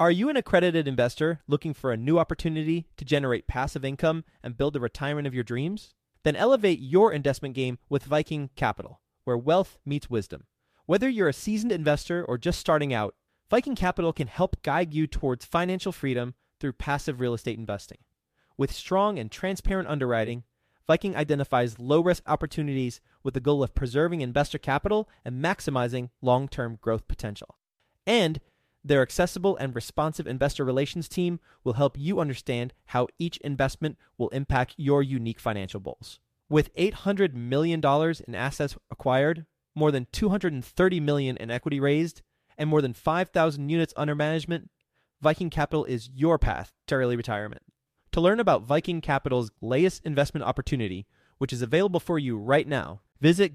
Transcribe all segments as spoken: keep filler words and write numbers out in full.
Are you an accredited investor looking for a new opportunity to generate passive income and build the retirement of your dreams? Then elevate your investment game with Viking Capital, where wealth meets wisdom. Whether you're a seasoned investor or just starting out, Viking Capital can help guide you towards financial freedom through passive real estate investing. With strong and transparent underwriting, Viking identifies low-risk opportunities with the goal of preserving investor capital and maximizing long-term growth potential. And their accessible and responsive investor relations team will help you understand how each investment will impact your unique financial goals. With eight hundred million dollars in assets acquired, more than two hundred thirty million dollars in equity raised, and more than five thousand units under management, Viking Capital is your path to early retirement. To learn about Viking Capital's latest investment opportunity, which is available for you right now, visit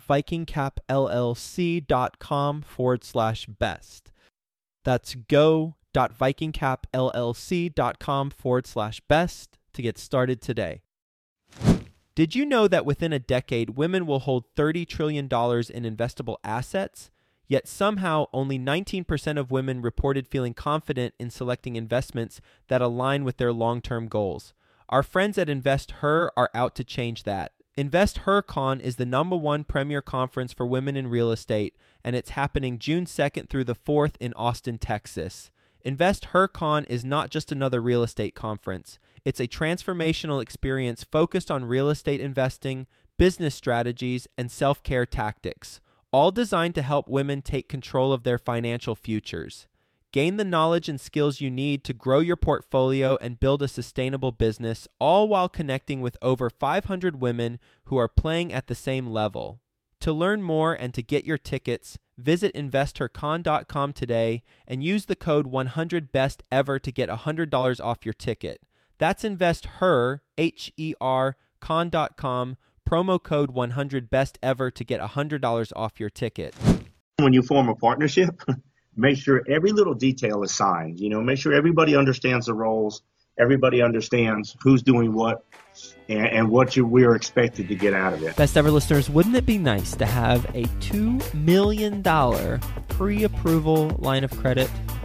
go.vikingcapllc.com forward slash best. That's go.vikingcapllc.com forward slash best to get started today. Did you know that within a decade, women will hold thirty trillion dollars in investable assets? Yet somehow only nineteen percent of women reported feeling confident in selecting investments that align with their long-term goals. Our friends at InvestHer are out to change that. InvestHerCon is the number one premier conference for women in real estate, and it's happening June second through the fourth in Austin, Texas. InvestHerCon is not just another real estate conference. It's a transformational experience focused on real estate investing, business strategies, and self-care tactics, all designed to help women take control of their financial futures. Gain the knowledge and skills you need to grow your portfolio and build a sustainable business, all while connecting with over five hundred women who are playing at the same level. To learn more and to get your tickets, visit investor con dot com today and use the code one hundred best ever to get one hundred dollars off your ticket. That's InvestHer, H E R, con dot com, promo code one hundred best ever to get one hundred dollars off your ticket. When you form a partnership, make sure every little detail is signed. You know, make sure everybody understands the roles, everybody understands who's doing what, and, and what you, we're expected to get out of it. Best ever listeners, wouldn't it be nice to have a two million dollars pre-approval line of credit?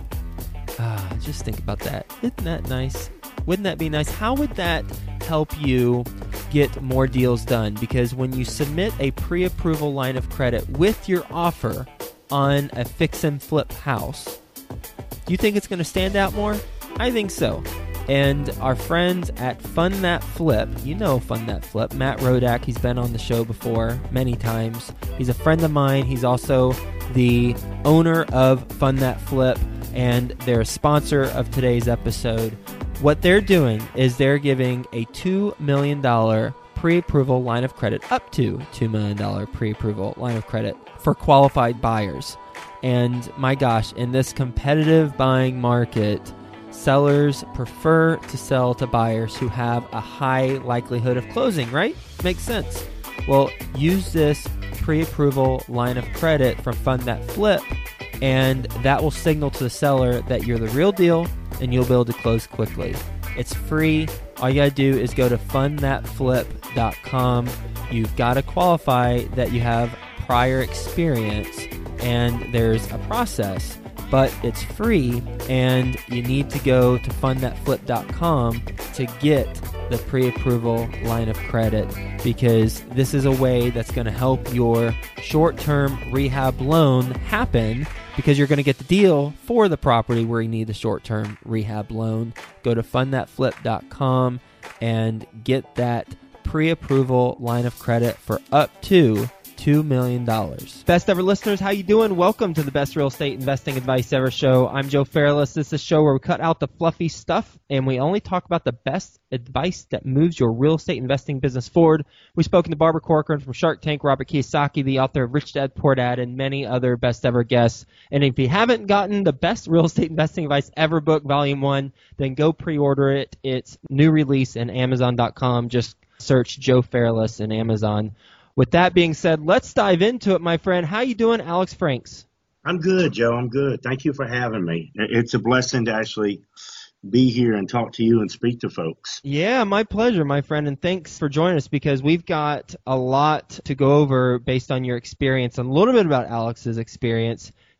Ah, just think about that. Isn't that nice? Wouldn't that be nice? How would that help you get more deals done? Because when you submit a pre-approval line of credit with your offer on a fix and flip house, do you think it's going to stand out more? I think so. And our friends at Fund That Flip, you know Fund That Flip, Matt Rodak, he's been on the show before many times. He's a friend of mine. He's also the owner of Fund That Flip, and they're a sponsor of today's episode. What they're doing is they're giving a two million dollars pre-approval line of credit, up to two million dollars pre-approval line of credit for qualified buyers. And my gosh, in this competitive buying market, sellers prefer to sell to buyers who have a high likelihood of closing, right? Makes sense. Well, use this pre-approval line of credit from Fund That Flip, and that will signal to the seller that you're the real deal and you'll be able to close quickly. It's free. All you gotta do is go to fund that flip dot com. You've got to qualify that you have prior experience, and there's a process, but it's free, and you need to go to fund that flip dot com to get the pre-approval line of credit, because this is a way that's going to help your short-term rehab loan happen, because you're going to get the deal for the property where you need the short-term rehab loan. Go to fund that flip dot com and get that pre-approval line of credit for up to two million dollars. Best ever listeners, how you doing? Welcome to the Best Real Estate Investing Advice Ever show. I'm Joe Fairless. This is a show where we cut out the fluffy stuff and we only talk about the best advice that moves your real estate investing business forward. We've spoken to Barbara Corcoran from Shark Tank, Robert Kiyosaki, the author of Rich Dad Poor Dad, and many other best ever guests. And if you haven't gotten the Best Real Estate Investing Advice Ever book, Volume one, then go pre-order it. It's new release in amazon dot com. Just search Joe Fairless in Amazon. With that being said, let's dive into it, my friend. How you doing, Alex Franks? I'm good, Joe. I'm good. Thank you for having me. It's a blessing to actually be here and talk to you and speak to folks. Yeah, my pleasure, my friend, and thanks for joining us, because we've got a lot to go over based on your experience and a little bit about Alex's experience.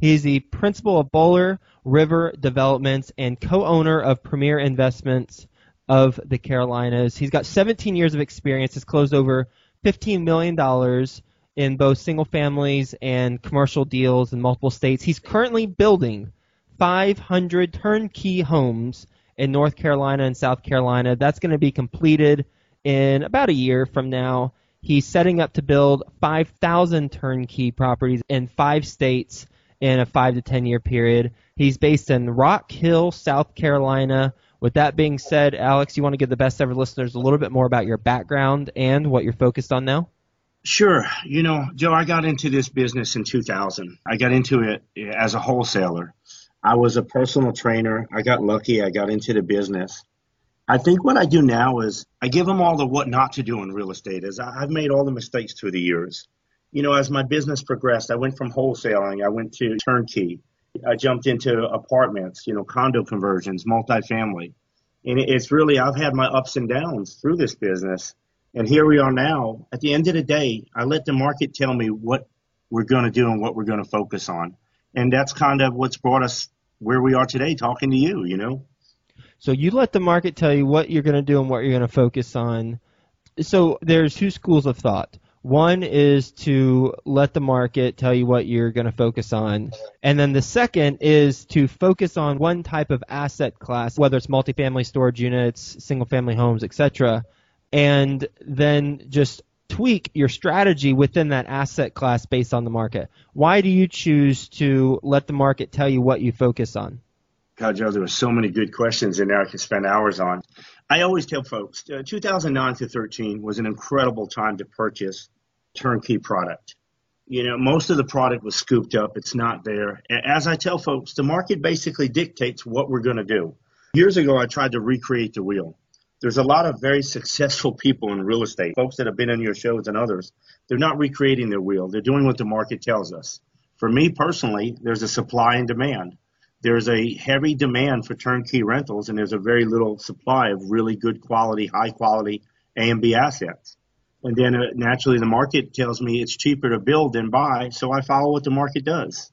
He's the principal of Bowler River Developments and co-owner of Premier Investments of the Carolinas. He's got seventeen years of experience. Has closed over fifteen million dollars in both single families and commercial deals in multiple states. He's currently building five hundred turnkey homes in North Carolina and South Carolina. That's going to be completed in about a year from now. He's setting up to build five thousand turnkey properties in five states in a five to ten year period. He's based in Rock Hill, South Carolina. With that being said, Alex, you want to give the best ever listeners a little bit more about your background and what you're focused on now? Sure. You know, Joe, I got into this business in two thousand. I got into it as a wholesaler. I was a personal trainer. I got lucky. I got into the business. I think what I do now is I give them all the what not to do in real estate. Is I've made all the mistakes through the years. You know, as my business progressed, I went from wholesaling. I went to turnkey. I jumped into apartments, you know, condo conversions, multifamily. And it's really, I've had my ups and downs through this business. And here we are now. At the end of the day, I let the market tell me what we're going to do and what we're going to focus on. And that's kind of what's brought us where we are today, talking to you, you know. So you let the market tell you what you're going to do and what you're going to focus on. So there's two schools of thought. One is to let the market tell you what you're going to focus on. And then the second is to focus on one type of asset class, whether it's multifamily storage units, single-family homes, et cetera, and then just tweak your strategy within that asset class based on the market. Why do you choose to let the market tell you what you focus on? God, Joe, there were so many good questions in there I could spend hours on. I always tell folks, uh, two thousand nine to thirteen was an incredible time to purchase turnkey product. You know, most of the product was scooped up. It's not there. As I tell folks, the market basically dictates what we're going to do. Years ago, I tried to recreate the wheel. There's a lot of very successful people in real estate, folks that have been on your shows and others. They're not recreating their wheel. They're doing what the market tells us. For me personally, there's a supply and demand. There's a heavy demand for turnkey rentals, and there's a very little supply of really good quality, high quality A and B assets. And then uh, naturally the market tells me it's cheaper to build than buy, so I follow what the market does.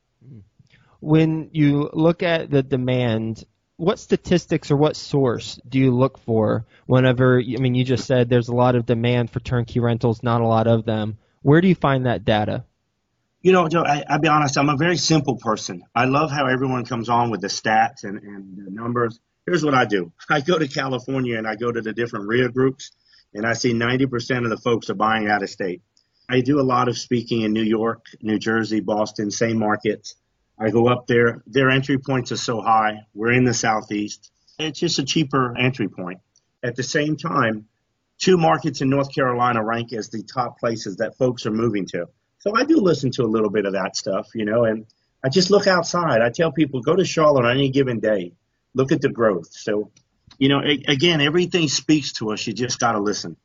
When you look at the demand, what statistics or what source do you look for whenever, I mean, you just said there's a lot of demand for turnkey rentals, not a lot of them. Where do you find that data? You know, Joe, I, I'll be honest, I'm a very simple person. I love how everyone comes on with the stats and, and the numbers. Here's what I do. I go to California and I go to the different R I A groups, and I see ninety percent of the folks are buying out of state. I do a lot of speaking in New York, New Jersey, Boston, same markets. I go up there. Their entry points are so high. We're in the Southeast. It's just a cheaper entry point. At the same time, two markets in North Carolina rank as the top places that folks are moving to. So I do listen to a little bit of that stuff, you know, and I just look outside. I tell people, go to Charlotte on any given day. Look at the growth. So, you know, a- again, everything speaks to us. You just got to listen.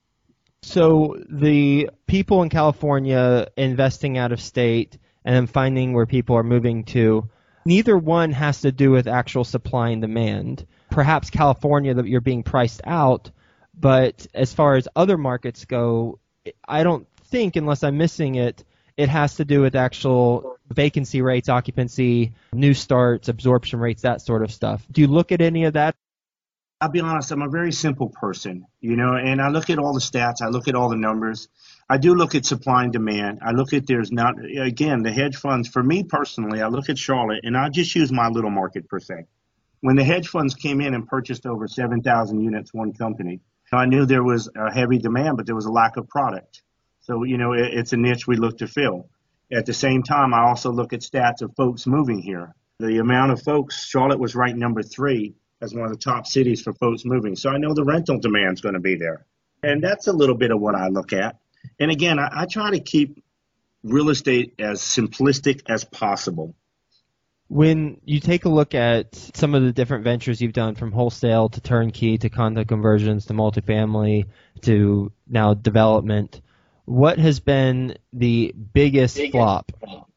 So the people in California investing out of state and then finding where people are moving to, neither one has to do with actual supply and demand. Perhaps California, that you're being priced out, but as far as other markets go, I don't think, unless I'm missing it, it has to do with actual vacancy rates, occupancy, new starts, absorption rates, that sort of stuff. Do you look at any of that? I'll be honest, I'm a very simple person, you know, and I look at all the stats. I look at all the numbers. I do look at supply and demand. I look at there's not, again, the hedge funds. For me personally, I look at Charlotte, and I just use my little market per se. When the hedge funds came in and purchased over seven thousand units, one company, I knew there was a heavy demand, but there was a lack of product. So, you know, it, it's a niche we look to fill. At the same time, I also look at stats of folks moving here. The amount of folks, Charlotte was ranked number three as one of the top cities for folks moving. So I know the rental demand is going to be there. And that's a little bit of what I look at. And again, I, I try to keep real estate as simplistic as possible. When you take a look at some of the different ventures you've done, from wholesale to turnkey to condo conversions to multifamily to now development, what has been the biggest flop?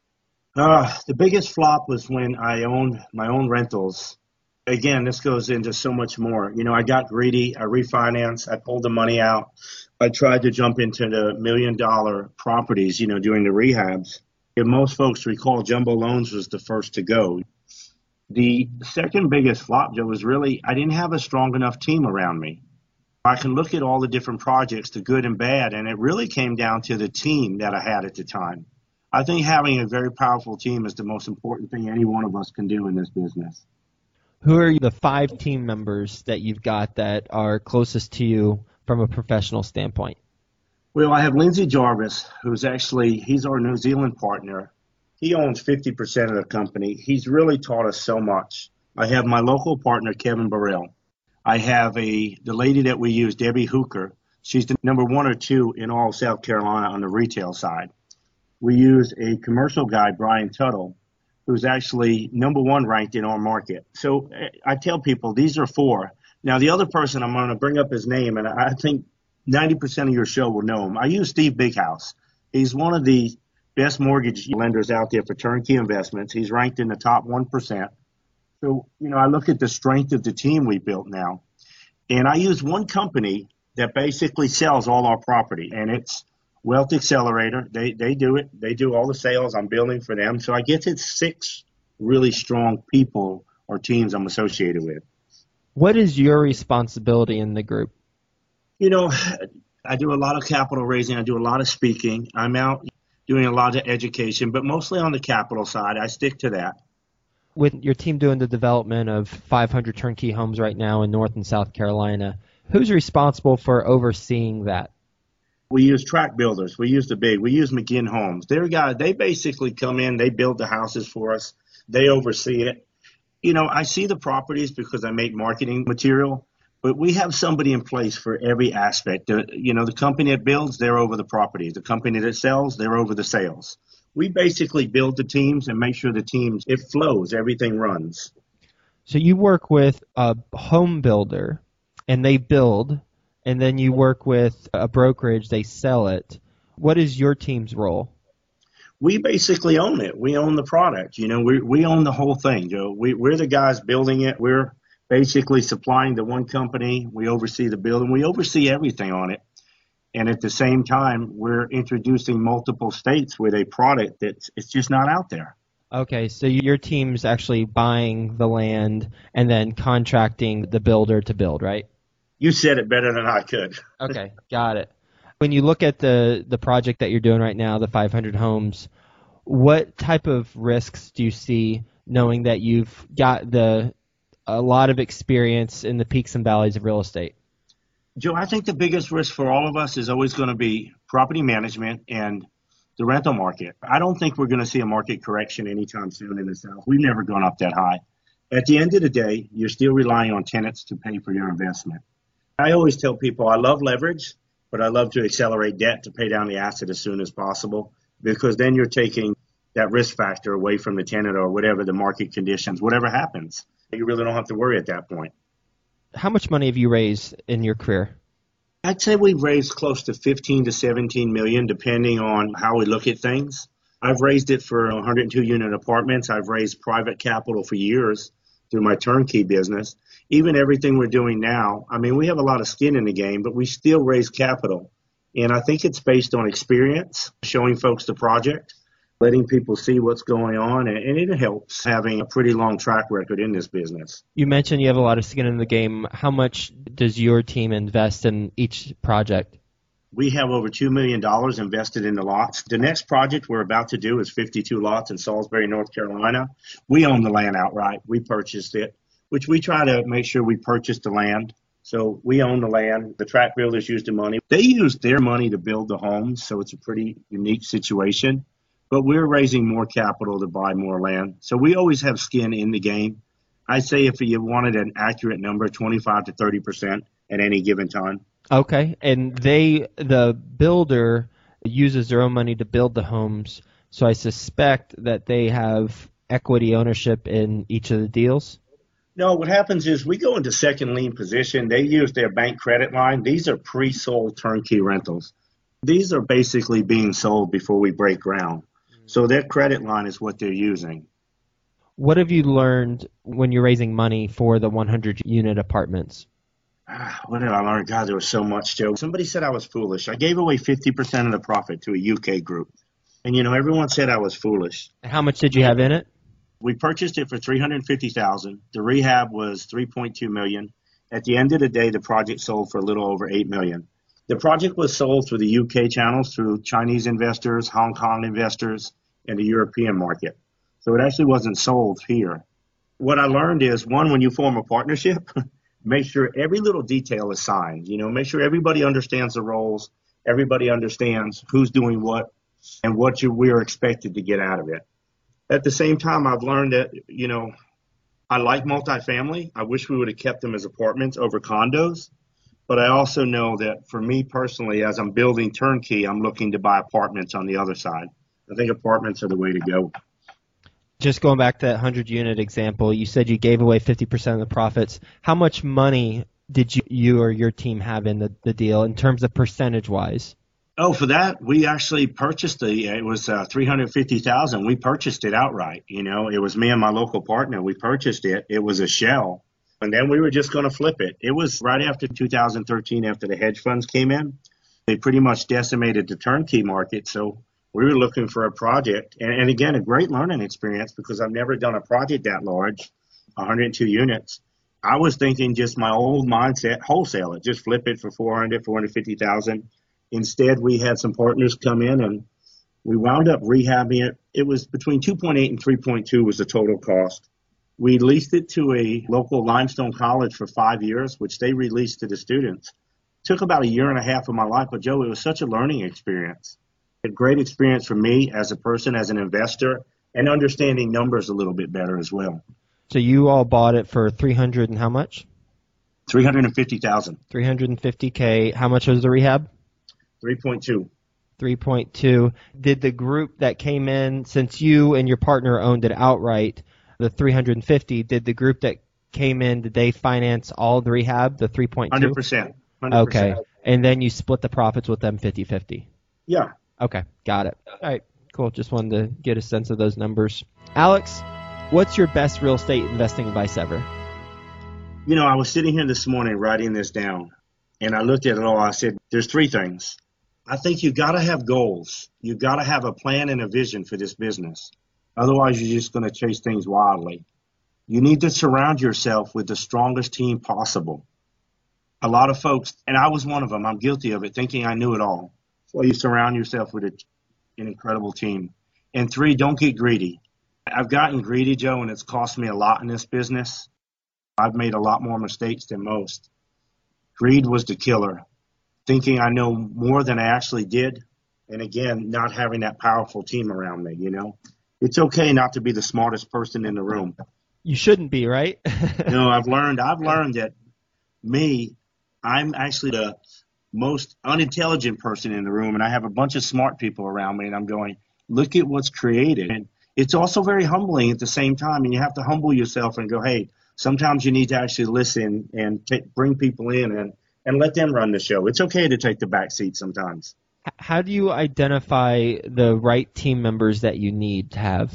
Uh, the biggest flop was when I owned my own rentals. Again, this goes into so much more. You know, I got greedy. I refinanced. I pulled the money out. I tried to jump into the million dollar properties, you know, doing the rehabs. If most folks recall, jumbo loans was the first to go. The second biggest flop, Joe, was really I didn't have a strong enough team around me. I can look at all the different projects, the good and bad, and it really came down to the team that I had at the time. I think having a very powerful team is the most important thing any one of us can do in this business. Who are the five team members that you've got that are closest to you from a professional standpoint? Well, I have Lindsay Jarvis, who's actually, he's our New Zealand partner. He owns fifty percent of the company. He's really taught us so much. I have my local partner, Kevin Burrell. I have a the lady that we use, Debbie Hooker. She's the number one or two in all of South Carolina on the retail side. We use a commercial guy, Brian Tuttle, who's actually number one ranked in our market. So I tell people these are four. Now, the other person, I'm going to bring up his name, and I think ninety percent of your show will know him. I use Steve Bighouse. He's one of the best mortgage lenders out there for turnkey investments. He's ranked in the top one percent. So, you know, I look at the strength of the team we built now, and I use one company that basically sells all our property, and it's Wealth Accelerator. They they do it. They do all the sales. I'm building for them. So I get to six really strong people or teams I'm associated with. What is your responsibility in the group? You know, I do a lot of capital raising. I do a lot of speaking. I'm out doing a lot of education, but mostly on the capital side. I stick to that. With your team doing the development of five hundred turnkey homes right now in North and South Carolina, who's responsible for overseeing that? We use track builders. We use the big. We use McGinn Homes. They're guys. They basically come in. They build the houses for us. They oversee it. You know, I see the properties because I make marketing material, but we have somebody in place for every aspect. The, you know, the company that builds, they're over the properties. The company that sells, they're over the sales. We basically build the teams and make sure the teams, it flows, everything runs. So you work with a home builder, and they build, and then you work with a brokerage, they sell it. What is your team's role? We basically own it. We own the product. You know, we we own the whole thing, Joe. We, we're the guys building it. We're basically supplying to one company. We oversee the building. We oversee everything on it. And at the same time, we're introducing multiple states with a product that's it's just not out there. Okay, so your team's actually buying the land and then contracting the builder to build, right? You said it better than I could. Okay, got it. When you look at the, the project that you're doing right now, the five hundred homes, what type of risks do you see knowing that you've got the a lot of experience in the peaks and valleys of real estate? Joe, I think the biggest risk for all of us is always going to be property management and the rental market. I don't think we're going to see a market correction anytime soon in the South. We've never gone up that high. At the end of the day, you're still relying on tenants to pay for your investment. I always tell people I love leverage, but I love to accelerate debt to pay down the asset as soon as possible, because then you're taking that risk factor away from the tenant or whatever the market conditions, whatever happens. You really don't have to worry at that point. How much money have you raised in your career? I'd say we've raised close to fifteen to seventeen million, depending on how we look at things. I've raised it for one hundred two unit apartments. I've raised private capital for years through my turnkey business. Even everything we're doing now, I mean, we have a lot of skin in the game, but we still raise capital. And I think it's based on experience, showing folks the project, letting people see what's going on, and it helps having a pretty long track record in this business. You mentioned you have a lot of skin in the game. How much does your team invest in each project? We have over two million dollars invested in the lots. The next project we're about to do is fifty-two lots in Salisbury, North Carolina. We own the land outright. We purchased it, which we try to make sure we purchase the land. So we own the land. The track builders use the money. They use their money to build the homes, so it's a pretty unique situation. But we're raising more capital to buy more land. So we always have skin in the game. I say if you wanted an accurate number, twenty-five to thirty percent at any given time. Okay. And they, the builder uses their own money to build the homes. So I suspect that they have equity ownership in each of the deals. No, what happens is we go into second lien position. They use their bank credit line. These are pre-sold turnkey rentals. These are basically being sold before we break ground. So their credit line is what they're using. What have you learned when you're raising money for the one hundred unit apartments? What did I learn? God, there was so much, Joe. Somebody said I was foolish. I gave away fifty percent of the profit to a U K group. And, you know, everyone said I was foolish. How much did you have in it? We purchased it for three hundred fifty thousand dollars. The rehab was three point two million dollars. At the end of the day, the project sold for a little over eight million dollars. The project was sold through the U K channels, through Chinese investors, Hong Kong investors, and the European market. So it actually wasn't sold here. What I learned is, one, when you form a partnership, make sure every little detail is signed. You know, make sure everybody understands the roles, everybody understands who's doing what, and what you, we're expected to get out of it. At the same time, I've learned that, you know, I like multifamily. I wish we would have kept them as apartments over condos. But I also know that for me personally, as I'm building turnkey, I'm looking to buy apartments on the other side. I think apartments are the way to go. Just going back to that hundred-unit example, you said you gave away fifty percent of the profits. How much money did you, you or your team have in the, the deal in terms of percentage-wise? Oh, for that, we actually purchased the, it was uh, three hundred fifty thousand dollars. We purchased it outright. You know, it was me and my local partner. We purchased it. It was a shell. And then we were just going to flip it. It was right after two thousand thirteen, after the hedge funds came in. They pretty much decimated the turnkey market. So we were looking for a project. And, and again, a great learning experience because I've never done a project that large, one hundred two units. I was thinking just my old mindset, wholesale it, just flip it for four hundred, four hundred fifty thousand. Instead, we had some partners come in and we wound up rehabbing it. It was between two point eight and three point two was the total cost. We leased it to a local limestone college for five years, which they released to the students. It took about a year and a half of my life, but Joe, it was such a learning experience. A great experience for me as a person, as an investor, and understanding numbers a little bit better as well. So you all bought it for three hundred and how much? three hundred fifty thousand dollars. three hundred fifty K. How much was the rehab? three point two. three point two. Did the group that came in, since you and your partner owned it outright, the three hundred fifty, did the group that came in, did they finance all the rehab, the three point two? one hundred percent. one hundred percent. Okay. And then you split the profits with them fifty-fifty? Yeah. Okay. Got it. All right. Cool. Just wanted to get a sense of those numbers. Alex, what's your best real estate investing advice ever? You know, I was sitting here this morning writing this down, and I looked at it all. I said, there's three things. I think you got to have goals. You got to have a plan and a vision for this business. Otherwise, you're just going to chase things wildly. You need to surround yourself with the strongest team possible. A lot of folks, and I was one of them, I'm guilty of it, thinking I knew it all. So you surround yourself with a, an incredible team. And three, don't get greedy. I've gotten greedy, Joe, and it's cost me a lot in this business. I've made a lot more mistakes than most. Greed was the killer. Thinking I know more than I actually did. And again, not having that powerful team around me, you know. It's okay not to be the smartest person in the room. You shouldn't be, right? No, I've learned, I've learned that me, I'm actually the most unintelligent person in the room, and I have a bunch of smart people around me, and I'm going, look at what's created. And it's also very humbling at the same time, and you have to humble yourself and go, hey, sometimes you need to actually listen and take, bring people in and, and let them run the show. It's okay to take the back seat sometimes. How do you identify the right team members that you need to have?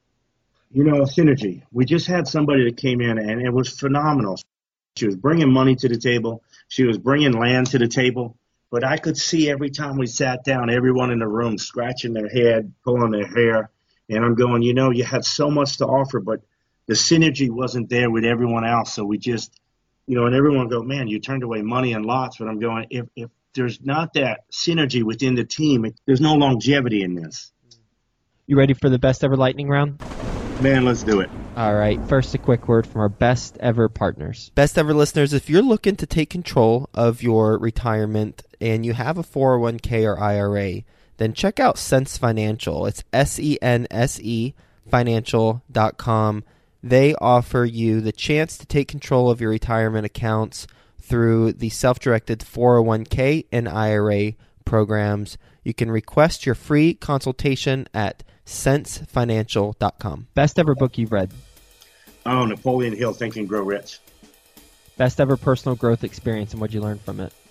You know, synergy. We just had somebody that came in, and it was phenomenal. She was bringing money to the table. She was bringing land to the table. But I could see every time we sat down, everyone in the room scratching their head, pulling their hair. And I'm going, you know, you have so much to offer, but the synergy wasn't there with everyone else. So we just, you know, and everyone go, man, you turned away money and lots. But I'm going, if, if there's not that synergy within the team, it, there's no longevity in this. You ready for the best ever lightning round? Man, let's do it. All right. First, a quick word from our best ever partners. Best ever listeners, if you're looking to take control of your retirement and you have a four oh one k or I R A, then check out Sense Financial. It's S E N S E financial dot com. They offer you the chance to take control of your retirement accounts through the self-directed four oh one k and I R A programs. You can request your free consultation at sense financial dot com. Best ever book you've read? Oh, Napoleon Hill, Think and Grow Rich. Best ever personal growth experience, and what'd you learn from it?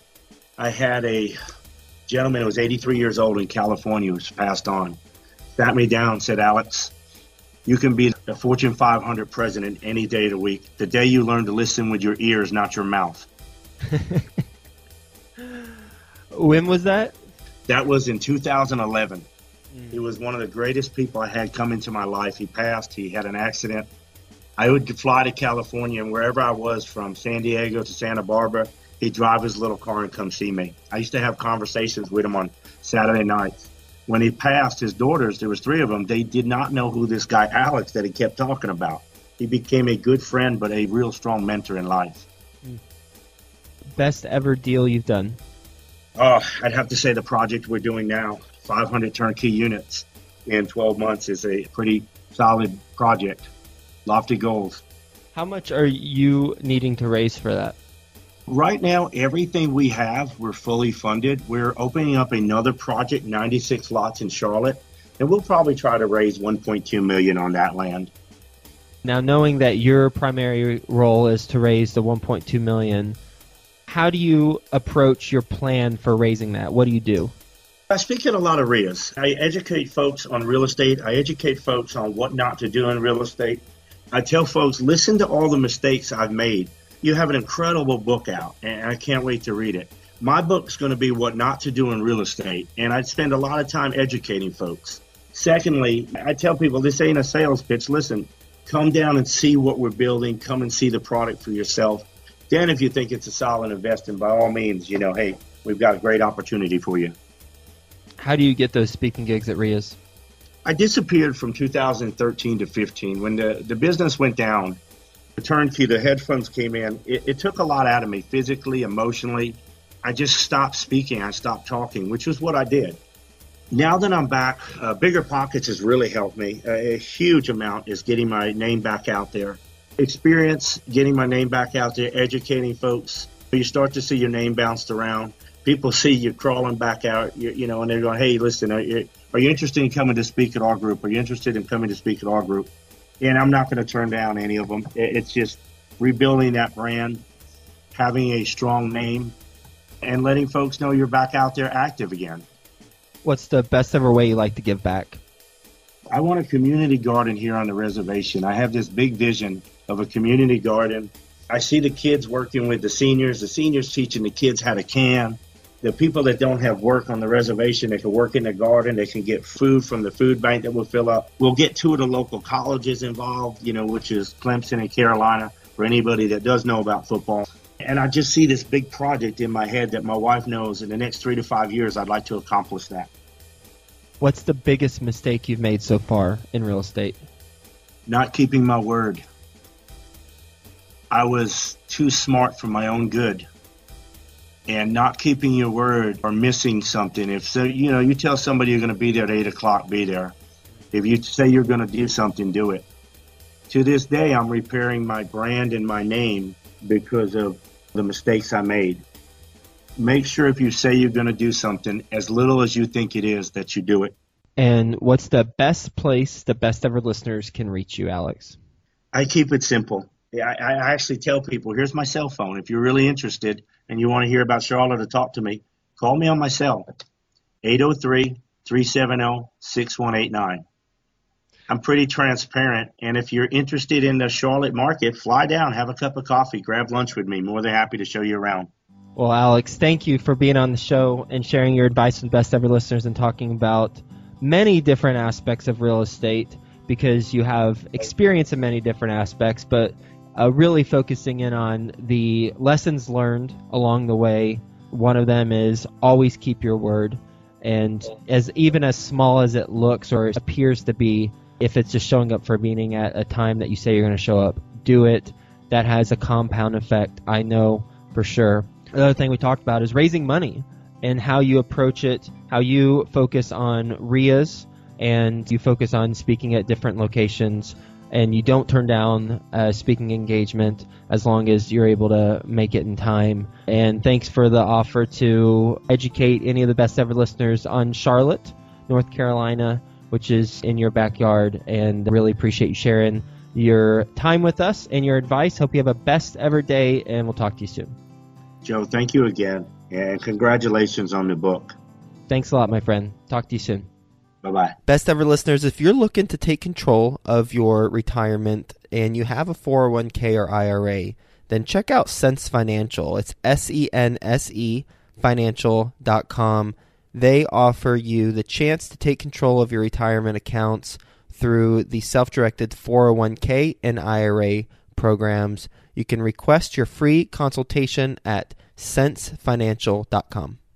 I had a gentleman who was eighty-three years old in California who's passed on. Sat me down and said, Alex, you can be a Fortune five hundred president any day of the week. The day you learn to listen with your ears, not your mouth. When was that? That was in two thousand eleven. Mm. He was one of the greatest people I had come into my life. He passed. He had an accident. I would fly to California, and wherever I was, from San Diego to Santa Barbara, he'd drive his little car and come see me. I used to have conversations with him on Saturday nights. When he passed, his daughters, there was three of them, they did not know who this guy Alex that he kept talking about. He became a good friend, but a real strong mentor in life. Best ever deal you've done? Oh, I'd have to say the project we're doing now, five hundred turnkey units in twelve months, is a pretty solid project. Lofty goals. How much are you needing to raise for that? Right now, everything we have, we're fully funded. We're opening up another project, ninety-six lots in Charlotte, and we'll probably try to raise one point two million dollars on that land. Now, knowing that your primary role is to raise the one point two million dollars, how do you approach your plan for raising that? What do you do? I speak at a lot of R I As. I educate folks on real estate. I educate folks on what not to do in real estate. I tell folks, listen to all the mistakes I've made. You have an incredible book out, and I can't wait to read it. My book's going to be what not to do in real estate, and I spend a lot of time educating folks. Secondly, I tell people this ain't a sales pitch. Listen, come down and see what we're building. Come and see the product for yourself. Then if you think it's a solid investment, by all means, you know, hey, we've got a great opportunity for you. How do you get those speaking gigs at R I As? I disappeared from two thousand thirteen to fifteen. When the, the business went down, the turnkey, the hedge funds came in. It, it took a lot out of me, physically, emotionally. I just stopped speaking. I stopped talking, which is what I did. Now that I'm back, uh, Bigger Pockets has really helped me. A, a huge amount is getting my name back out there. Experience, getting my name back out there, educating folks. You start to see your name bounced around. People see you crawling back out, you, you know, and they're going, hey, listen, are you, are you interested in coming to speak at our group? Are you interested in coming to speak at our group? And I'm not going to turn down any of them. It's just rebuilding that brand, having a strong name, and letting folks know you're back out there active again. What's the best ever way you like to give back? I want a community garden here on the reservation. I have this big vision of a community garden. I see the kids working with the seniors, the seniors teaching the kids how to can. The people that don't have work on the reservation, they can work in the garden. They can get food from the food bank that we'll fill up. We'll get two of the local colleges involved, you know, which is Clemson and Carolina, for anybody that does know about football. And I just see this big project in my head that my wife knows in the next three to five years, I'd like to accomplish that. What's the biggest mistake you've made so far in real estate? Not keeping my word. I was too smart for my own good. And not keeping your word or missing something. If so, you know, you tell somebody you're going to be there at eight o'clock, be there. If you say you're going to do something, do it. To this day, I'm repairing my brand and my name because of the mistakes I made. Make sure if you say you're going to do something, as little as you think it is, that you do it. And what's the best place the best ever listeners can reach you, Alex? I keep it simple. I, I actually tell people, here's my cell phone. If you're really interested and you want to hear about Charlotte or talk to me, call me on my cell, eight oh three, three seven oh, six one eight nine. I'm pretty transparent, and if you're interested in the Charlotte market, fly down, have a cup of coffee, grab lunch with me. More than happy to show you around. Well, Alex, thank you for being on the show and sharing your advice with best ever listeners and talking about many different aspects of real estate, because you have experience in many different aspects, but uh, really focusing in on the lessons learned along the way. One of them is always keep your word. And as even as small as it looks or appears to be, if it's just showing up for a meeting at a time that you say you're going to show up, do it. That has a compound effect, I know for sure. The other thing we talked about is raising money and how you approach it, how you focus on R I As and you focus on speaking at different locations, and you don't turn down a speaking engagement as long as you're able to make it in time. And thanks for the offer to educate any of the best ever listeners on Charlotte, North Carolina, which is in your backyard, and really appreciate you sharing your time with us and your advice. Hope you have a best ever day, and we'll talk to you soon. Joe, thank you again, and congratulations on the book. Thanks a lot, my friend. Talk to you soon. Bye-bye. Best ever listeners, if you're looking to take control of your retirement and you have a four oh one k or I R A, then check out Sense Financial. It's S E N S E financial dot com. They offer you the chance to take control of your retirement accounts through the self-directed four oh one k and I R A programs. You can request your free consultation at sense financial dot com.